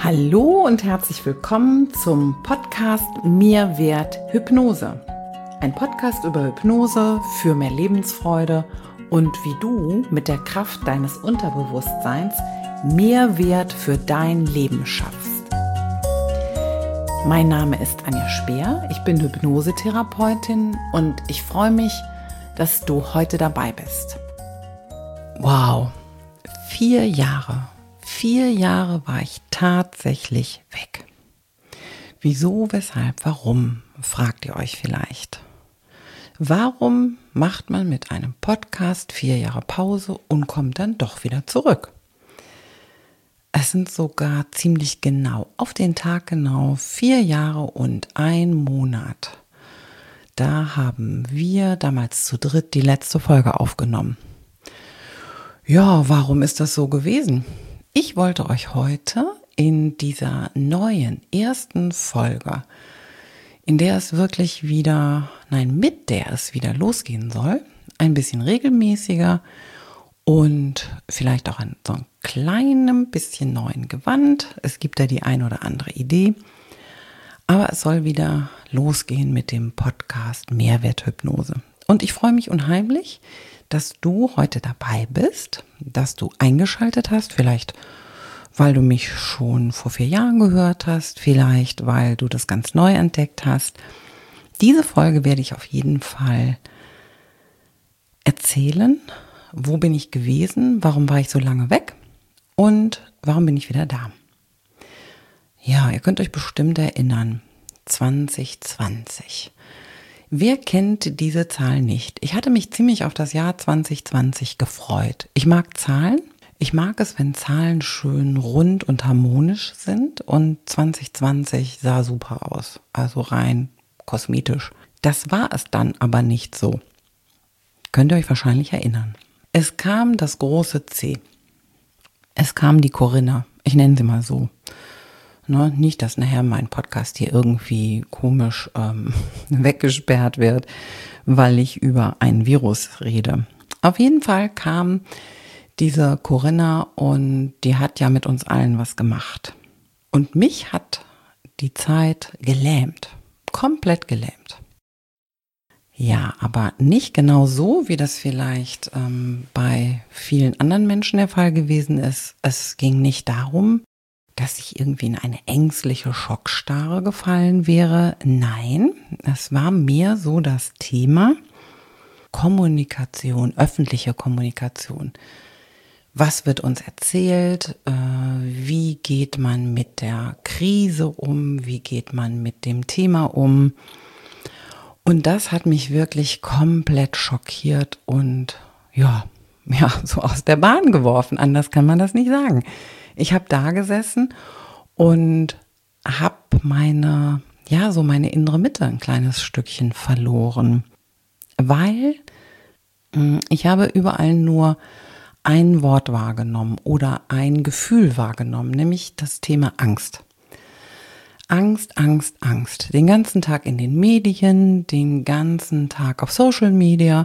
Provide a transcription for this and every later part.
Hallo und herzlich willkommen zum Podcast Mir wert Hypnose. Ein Podcast über Hypnose für mehr Lebensfreude und wie du mit der Kraft deines Unterbewusstseins Mehrwert für dein Leben schaffst. Mein Name ist Anja Speer, ich bin Hypnosetherapeutin und ich freue mich, dass du heute dabei bist. Wow, 4 Jahre. 4 Jahre war ich tatsächlich weg. Wieso, weshalb, warum, fragt ihr euch vielleicht. Warum macht man mit einem Podcast 4 Jahre Pause und kommt dann doch wieder zurück? Es sind sogar ziemlich genau, auf den Tag genau 4 Jahre und 1 Monat. Da haben wir damals zu dritt die letzte Folge aufgenommen. Ja, warum ist das so gewesen? Ich wollte euch heute in dieser neuen ersten Folge, mit der es wieder losgehen soll, ein bisschen regelmäßiger und vielleicht auch in so einem kleinen bisschen neuen Gewand. Es gibt da die ein oder andere Idee, aber es soll wieder losgehen mit dem Podcast Mehrwert Hypnose. Und ich freue mich unheimlich, dass du heute dabei bist, dass du eingeschaltet hast, vielleicht weil du mich schon vor 4 Jahren gehört hast, vielleicht weil du das ganz neu entdeckt hast. Diese Folge werde ich auf jeden Fall erzählen, wo bin ich gewesen, warum war ich so lange weg und warum bin ich wieder da. Ja, ihr könnt euch bestimmt erinnern, 2020. Wer kennt diese Zahl nicht? Ich hatte mich ziemlich auf das Jahr 2020 gefreut. Ich mag Zahlen. Ich mag es, wenn Zahlen schön rund und harmonisch sind, und 2020 sah super aus, also rein kosmetisch. Das war es dann aber nicht so. Könnt ihr euch wahrscheinlich erinnern. Es kam das große C. Es kam die Corinna. Ich nenne sie mal so. Nicht, dass nachher mein Podcast hier irgendwie komisch weggesperrt wird, weil ich über ein Virus rede. Auf jeden Fall kam diese Corinna und die hat ja mit uns allen was gemacht. Und mich hat die Zeit gelähmt, komplett gelähmt. Ja, aber nicht genau so, wie das vielleicht bei vielen anderen Menschen der Fall gewesen ist. Es ging nicht darum, dass ich irgendwie in eine ängstliche Schockstarre gefallen wäre. Nein, es war mehr so das Thema Kommunikation, öffentliche Kommunikation. Was wird uns erzählt? Wie geht man mit der Krise um? Wie geht man mit dem Thema um? Und das hat mich wirklich komplett schockiert und ja, so aus der Bahn geworfen. Anders kann man das nicht sagen. Ich habe da gesessen und habe meine innere Mitte ein kleines Stückchen verloren, weil ich habe überall nur ein Wort wahrgenommen oder ein Gefühl wahrgenommen, nämlich das Thema Angst. Angst, Angst, Angst. Den ganzen Tag in den Medien, den ganzen Tag auf Social Media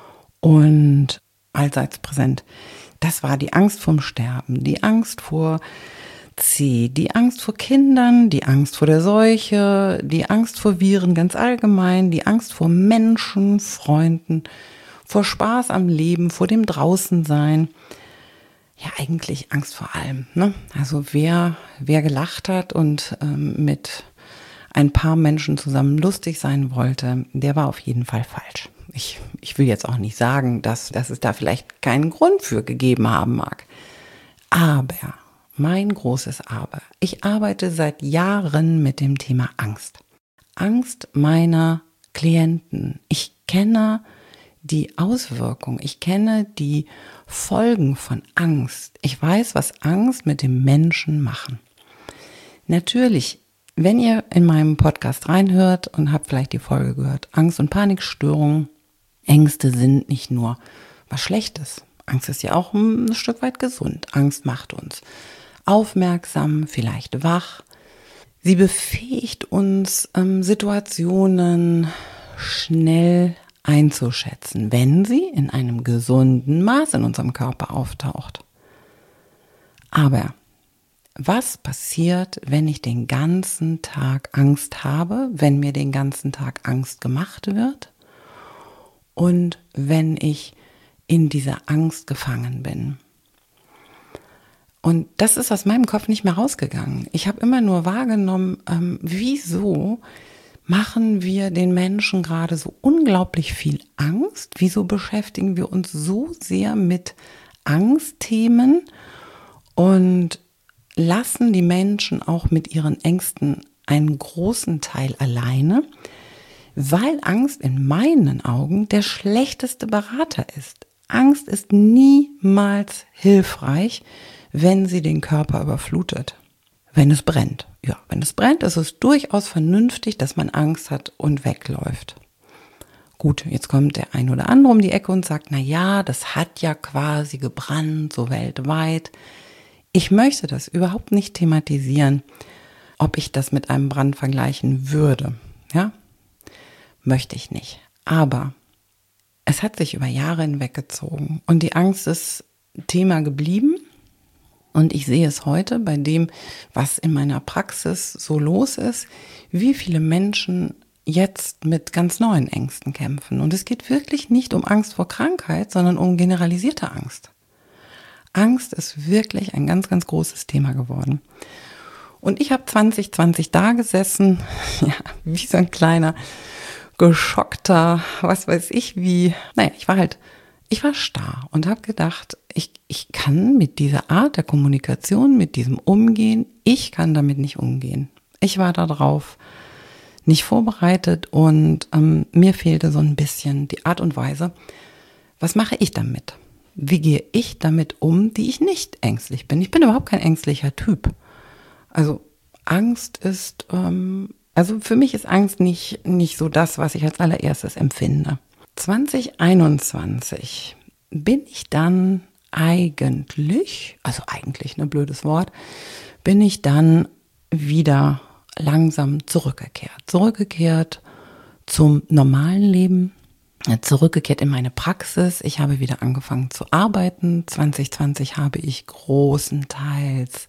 und allseits präsent. Das war die Angst vorm Sterben, die Angst vor C, die Angst vor Kindern, die Angst vor der Seuche, die Angst vor Viren ganz allgemein, die Angst vor Menschen, Freunden, vor Spaß am Leben, vor dem Draußensein. Ja, eigentlich Angst vor allem, ne? Also wer gelacht hat und mit ein paar Menschen zusammen lustig sein wollte, der war auf jeden Fall falsch. Ich will jetzt auch nicht sagen, dass es da vielleicht keinen Grund für gegeben haben mag. Aber, mein großes Aber, ich arbeite seit Jahren mit dem Thema Angst. Angst meiner Klienten. Ich kenne die Auswirkung, ich kenne die Folgen von Angst. Ich weiß, was Angst mit dem Menschen machen. Natürlich, wenn ihr in meinem Podcast reinhört und habt vielleicht die Folge gehört, Angst- und Panikstörungen, Ängste sind nicht nur was Schlechtes. Angst ist ja auch ein Stück weit gesund. Angst macht uns aufmerksam, vielleicht wach. Sie befähigt uns, Situationen schnell einzuschätzen, wenn sie in einem gesunden Maß in unserem Körper auftaucht. Aber Was passiert, wenn ich den ganzen Tag Angst habe, wenn mir den ganzen Tag Angst gemacht wird und wenn ich in dieser Angst gefangen bin? Und das ist aus meinem Kopf nicht mehr rausgegangen. Ich habe immer nur wahrgenommen, wieso machen wir den Menschen gerade so unglaublich viel Angst? Wieso beschäftigen wir uns so sehr mit Angstthemen und lassen die Menschen auch mit ihren Ängsten einen großen Teil alleine? Weil Angst in meinen Augen der schlechteste Berater ist. Angst ist niemals hilfreich, wenn sie den Körper überflutet. Wenn es brennt. Ja, wenn es brennt, ist es durchaus vernünftig, dass man Angst hat und wegläuft. Gut, jetzt kommt der ein oder andere um die Ecke und sagt, na ja, das hat ja quasi gebrannt, so weltweit. Ich möchte das überhaupt nicht thematisieren, ob ich das mit einem Brand vergleichen würde. Ja, möchte ich nicht. Aber es hat sich über Jahre hinweggezogen und die Angst ist Thema geblieben. Und ich sehe es heute bei dem, was in meiner Praxis so los ist, wie viele Menschen jetzt mit ganz neuen Ängsten kämpfen. Und es geht wirklich nicht um Angst vor Krankheit, sondern um generalisierte Angst. Angst ist wirklich ein ganz, ganz großes Thema geworden. Und ich habe 2020 da gesessen, ja, wie so ein kleiner, geschockter, was weiß ich wie, ich war starr und habe gedacht, ich kann mit dieser Art der Kommunikation, mit diesem Umgehen, ich kann damit nicht umgehen. Ich war darauf nicht vorbereitet und mir fehlte so ein bisschen die Art und Weise, was mache ich damit? Wie gehe ich damit um, die ich nicht ängstlich bin? Ich bin überhaupt kein ängstlicher Typ. Also Angst ist, also für mich ist Angst nicht so das, was ich als allererstes empfinde. 2021 bin ich dann eigentlich, ein blödes Wort, bin ich dann wieder langsam zurückgekehrt zum normalen Leben, zurückgekehrt in meine Praxis. Ich habe wieder angefangen zu arbeiten. 2020 habe ich großenteils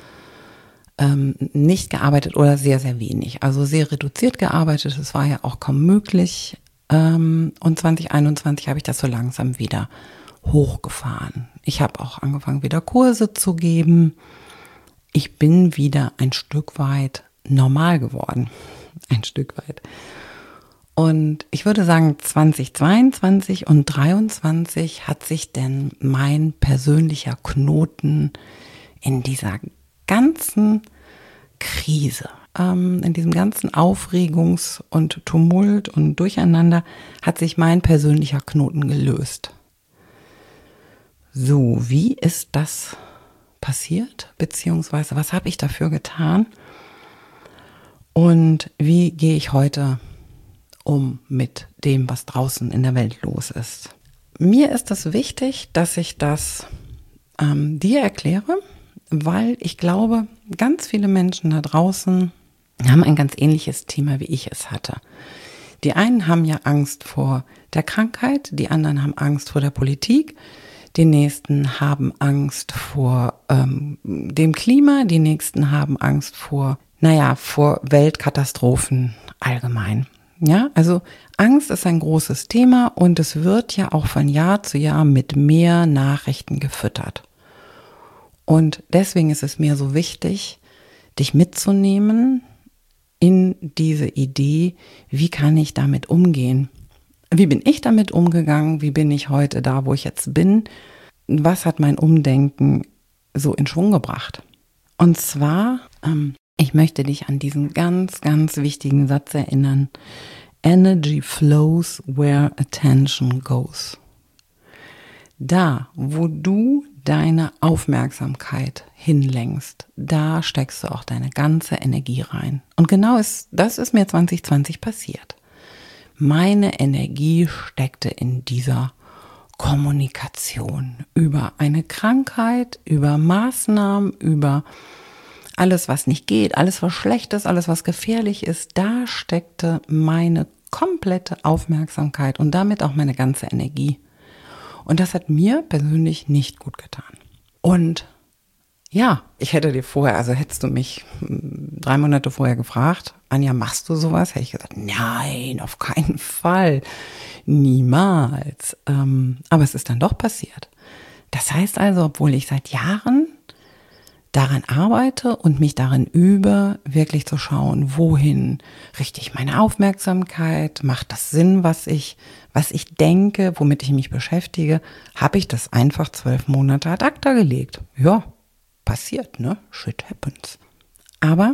nicht gearbeitet oder sehr, sehr wenig, also sehr reduziert gearbeitet. Es war ja auch kaum möglich. Und 2021 habe ich das so langsam wieder hochgefahren. Ich habe auch angefangen, wieder Kurse zu geben. Ich bin wieder ein Stück weit normal geworden. Ein Stück weit. Und ich würde sagen, 2022 und 2023 hat sich denn mein persönlicher Knoten in dieser ganzen Krise, in diesem ganzen Aufregungs- und Tumult und Durcheinander hat sich mein persönlicher Knoten gelöst. So, wie ist das passiert? Beziehungsweise, was habe ich dafür getan? Und wie gehe ich heute um mit dem, was draußen in der Welt los ist? Mir ist es wichtig, dass ich das dir erkläre, weil ich glaube, ganz viele Menschen da draußen haben ein ganz ähnliches Thema, wie ich es hatte. Die einen haben ja Angst vor der Krankheit, die anderen haben Angst vor der Politik, die nächsten haben Angst vor dem Klima, die nächsten haben Angst vor Weltkatastrophen allgemein. Ja, also Angst ist ein großes Thema und es wird ja auch von Jahr zu Jahr mit mehr Nachrichten gefüttert. Und deswegen ist es mir so wichtig, dich mitzunehmen in diese Idee, wie kann ich damit umgehen? Wie bin ich damit umgegangen? Wie bin ich heute da, wo ich jetzt bin? Was hat mein Umdenken so in Schwung gebracht? Und zwar, ich möchte dich an diesen ganz, ganz wichtigen Satz erinnern. Energy flows where attention goes. Da, wo du deine Aufmerksamkeit hinlenkst, da steckst du auch deine ganze Energie rein. Und genau das ist mir 2020 passiert. Meine Energie steckte in dieser Kommunikation über eine Krankheit, über Maßnahmen, über alles, was nicht geht, alles, was schlecht ist, alles, was gefährlich ist. Da steckte meine komplette Aufmerksamkeit und damit auch meine ganze Energie. Und das hat mir persönlich nicht gut getan. Und Ja, ich hätte dir vorher, also hättest du mich 3 Monate vorher gefragt, Anja, machst du sowas? Hätte ich gesagt, nein, auf keinen Fall, niemals. Aber es ist dann doch passiert. Das heißt also, obwohl ich seit Jahren daran arbeite und mich darin übe, wirklich zu schauen, wohin richte ich meine Aufmerksamkeit, macht das Sinn, was ich denke, womit ich mich beschäftige, habe ich das einfach 12 Monate ad acta gelegt. Ja, passiert, ne? Shit happens. Aber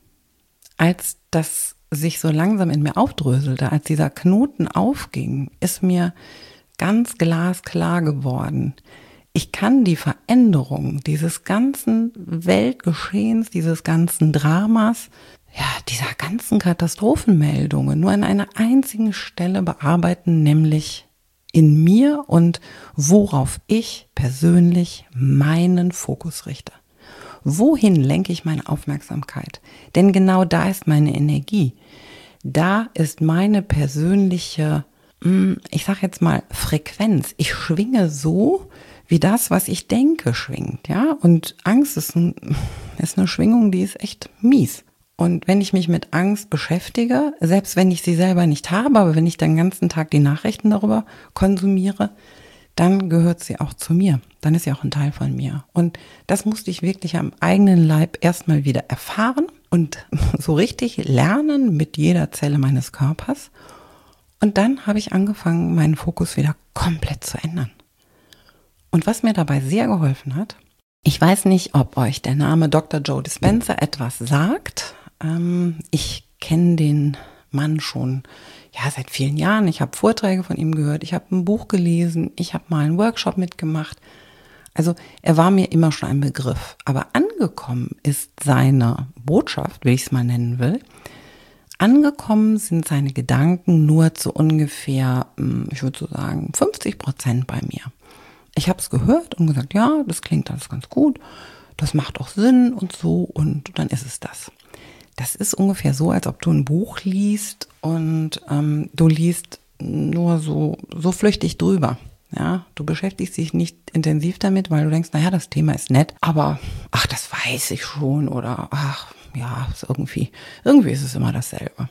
als das sich so langsam in mir aufdröselte, als dieser Knoten aufging, ist mir ganz glasklar geworden, ich kann die Veränderung dieses ganzen Weltgeschehens, dieses ganzen Dramas, ja, dieser ganzen Katastrophenmeldungen nur an einer einzigen Stelle bearbeiten, nämlich in mir und worauf ich persönlich meinen Fokus richte. Wohin lenke ich meine Aufmerksamkeit? Denn genau da ist meine Energie. Da ist meine persönliche, ich sag jetzt mal, Frequenz. Ich schwinge so, wie das, was ich denke, schwingt, ja. Und Angst ist eine Schwingung, die ist echt mies. Und wenn ich mich mit Angst beschäftige, selbst wenn ich sie selber nicht habe, aber wenn ich den ganzen Tag die Nachrichten darüber konsumiere, dann gehört sie auch zu mir. Dann ist sie auch ein Teil von mir. Und das musste ich wirklich am eigenen Leib erstmal wieder erfahren und so richtig lernen mit jeder Zelle meines Körpers. Und dann habe ich angefangen, meinen Fokus wieder komplett zu ändern. Und was mir dabei sehr geholfen hat, ich weiß nicht, ob euch der Name Dr. Joe Dispenza etwas sagt. Ich kenne den Mann schon seit vielen Jahren. Ich habe Vorträge von ihm gehört, ich habe ein Buch gelesen, ich habe mal einen Workshop mitgemacht. Also er war mir immer schon ein Begriff. Aber angekommen ist seine Botschaft, wie ich es mal nennen will. Angekommen sind seine Gedanken nur zu ungefähr, ich würde so sagen, 50% bei mir. Ich habe es gehört und gesagt, ja, das klingt alles ganz gut, das macht auch Sinn und so, und dann ist es das. Das ist ungefähr so, als ob du ein Buch liest und du liest nur so flüchtig drüber. Ja, du beschäftigst dich nicht intensiv damit, weil du denkst, naja, das Thema ist nett, aber das weiß ich schon, oder ist irgendwie ist es immer dasselbe.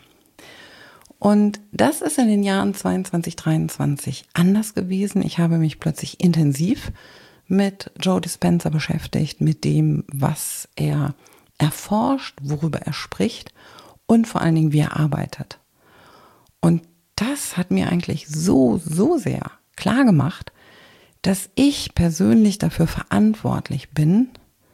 Und das ist in den Jahren 22, 23 anders gewesen. Ich habe mich plötzlich intensiv mit Joe Dispenza beschäftigt, mit dem, was er erforscht, worüber er spricht und vor allen Dingen, wie er arbeitet. Und das hat mir eigentlich so sehr klar gemacht, dass ich persönlich dafür verantwortlich bin,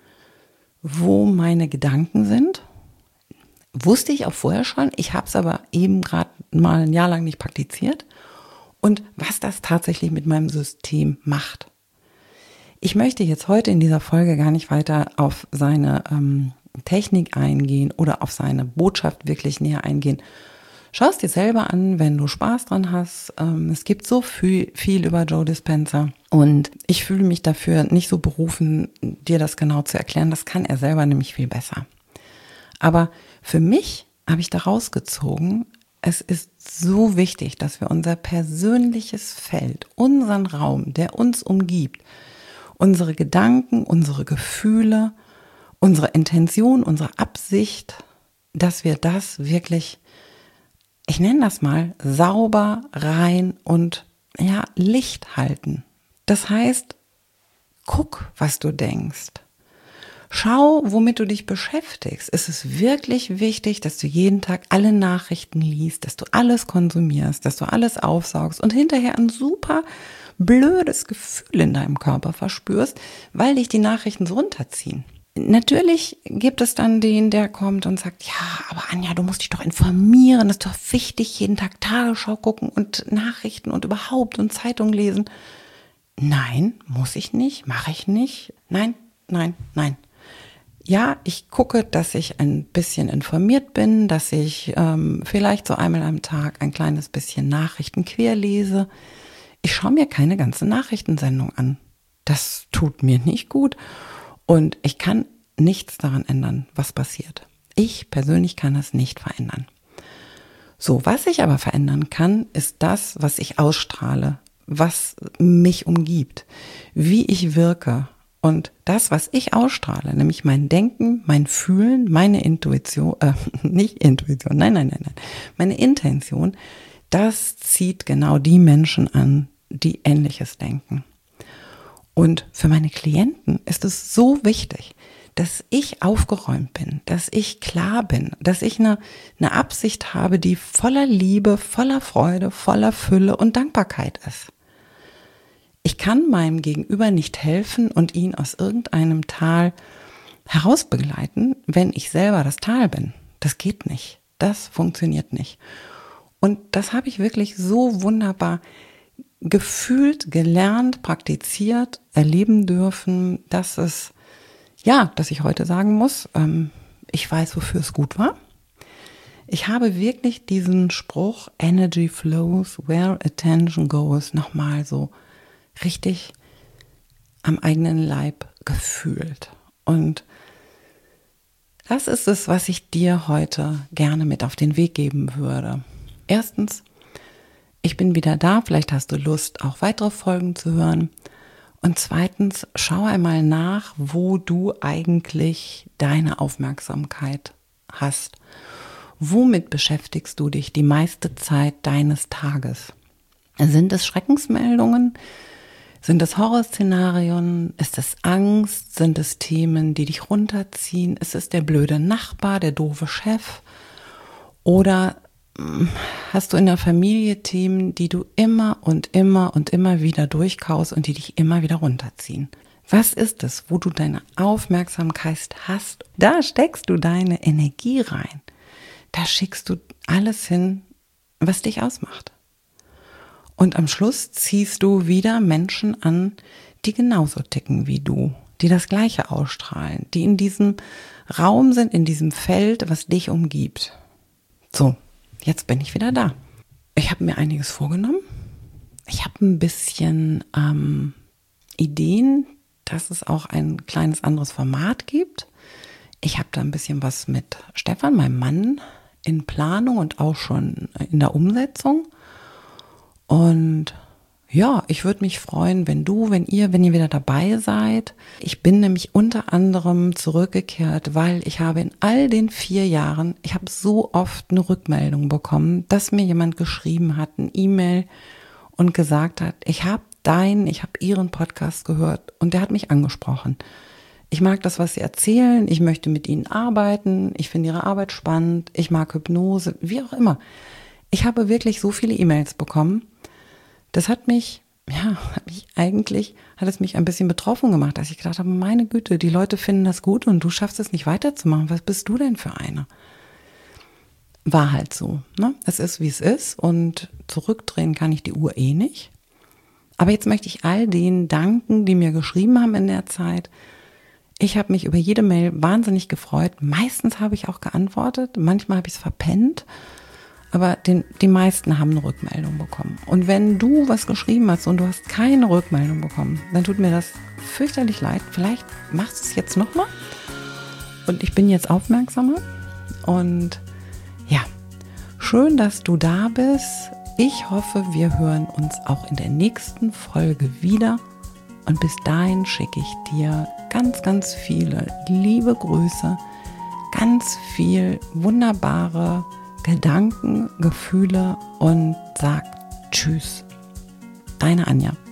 wo meine Gedanken sind. Wusste ich auch vorher schon, ich habe es aber eben gerade mal ein Jahr lang nicht praktiziert, und was das tatsächlich mit meinem System macht. Ich möchte jetzt heute in dieser Folge gar nicht weiter auf seine Technik eingehen oder auf seine Botschaft wirklich näher eingehen. Schau es dir selber an, wenn du Spaß dran hast. Es gibt so viel über Joe Dispenza und ich fühle mich dafür nicht so berufen, dir das genau zu erklären. Das kann er selber nämlich viel besser. Aber für mich habe ich da rausgezogen, es ist so wichtig, dass wir unser persönliches Feld, unseren Raum, der uns umgibt, unsere Gedanken, unsere Gefühle, unsere Intention, unsere Absicht, dass wir das wirklich, ich nenne das mal, sauber, rein und Licht halten. Das heißt, guck, was du denkst. Schau, womit du dich beschäftigst. Es ist wirklich wichtig, dass du jeden Tag alle Nachrichten liest, dass du alles konsumierst, dass du alles aufsaugst und hinterher ein super blödes Gefühl in deinem Körper verspürst, weil dich die Nachrichten so runterziehen. Natürlich gibt es dann den, der kommt und sagt, ja, aber Anja, du musst dich doch informieren, das ist doch wichtig, jeden Tag Tagesschau gucken und Nachrichten und überhaupt und Zeitung lesen. Nein, muss ich nicht, mache ich nicht. Nein. Ja, ich gucke, dass ich ein bisschen informiert bin, dass ich vielleicht so einmal am Tag ein kleines bisschen Nachrichten querlese. Ich schaue mir keine ganze Nachrichtensendung an. Das tut mir nicht gut und ich kann nichts daran ändern, was passiert. Ich persönlich kann es nicht verändern. So, was ich aber verändern kann, ist das, was ich ausstrahle, was mich umgibt, wie ich wirke. Und das, was ich ausstrahle, nämlich mein Denken, mein Fühlen, meine Intuition, nicht Intuition, nein, meine Intention, das zieht genau die Menschen an, die Ähnliches denken. Und für meine Klienten ist es so wichtig, dass ich aufgeräumt bin, dass ich klar bin, dass ich eine Absicht habe, die voller Liebe, voller Freude, voller Fülle und Dankbarkeit ist. Ich kann meinem Gegenüber nicht helfen und ihn aus irgendeinem Tal herausbegleiten, wenn ich selber das Tal bin. Das geht nicht. Das funktioniert nicht. Und das habe ich wirklich so wunderbar gefühlt, gelernt, praktiziert, erleben dürfen, dass ich heute sagen muss, ich weiß, wofür es gut war. Ich habe wirklich diesen Spruch, Energy flows where attention goes, nochmal so richtig am eigenen Leib gefühlt. Und das ist es, was ich dir heute gerne mit auf den Weg geben würde. Erstens, ich bin wieder da, vielleicht hast du Lust, auch weitere Folgen zu hören. Und zweitens, schau einmal nach, wo du eigentlich deine Aufmerksamkeit hast. Womit beschäftigst du dich die meiste Zeit deines Tages? Sind es Schreckensmeldungen? Sind es Horrorszenarien? Ist es Angst? Sind es Themen, die dich runterziehen? Ist es der blöde Nachbar, der doofe Chef? Oder hast du in der Familie Themen, die du immer und immer und immer wieder durchkaust und die dich immer wieder runterziehen? Was ist es, wo du deine Aufmerksamkeit hast? Da steckst du deine Energie rein. Da schickst du alles hin, was dich ausmacht. Und am Schluss ziehst du wieder Menschen an, die genauso ticken wie du, die das Gleiche ausstrahlen, die in diesem Raum sind, in diesem Feld, was dich umgibt. So, jetzt bin ich wieder da. Ich habe mir einiges vorgenommen. Ich habe ein bisschen Ideen, dass es auch ein kleines anderes Format gibt. Ich habe da ein bisschen was mit Stefan, meinem Mann, in Planung und auch schon in der Umsetzung. Und ja, ich würde mich freuen, wenn ihr wieder dabei seid. Ich bin nämlich unter anderem zurückgekehrt, weil ich habe in all den 4 Jahren, ich habe so oft eine Rückmeldung bekommen, dass mir jemand geschrieben hat, eine E-Mail und gesagt hat, ich habe Ihren Podcast gehört und der hat mich angesprochen. Ich mag das, was Sie erzählen, ich möchte mit Ihnen arbeiten, ich finde Ihre Arbeit spannend, ich mag Hypnose, wie auch immer. Ich habe wirklich so viele E-Mails bekommen. Das hat es mich ein bisschen betroffen gemacht, dass ich gedacht habe, meine Güte, die Leute finden das gut und du schaffst es nicht weiterzumachen. Was bist du denn für eine? War halt so, ne? Es ist, wie es ist und zurückdrehen kann ich die Uhr eh nicht. Aber jetzt möchte ich all denen danken, die mir geschrieben haben in der Zeit. Ich habe mich über jede Mail wahnsinnig gefreut. Meistens habe ich auch geantwortet, manchmal habe ich es verpennt. Aber die meisten haben eine Rückmeldung bekommen. Und wenn du was geschrieben hast und du hast keine Rückmeldung bekommen, dann tut mir das fürchterlich leid. Vielleicht machst du es jetzt nochmal. Und ich bin jetzt aufmerksamer. Und ja, schön, dass du da bist. Ich hoffe, wir hören uns auch in der nächsten Folge wieder. Und bis dahin schicke ich dir ganz, ganz viele liebe Grüße, ganz viel wunderbare Gedanken, Gefühle und sag Tschüss. Deine Anja.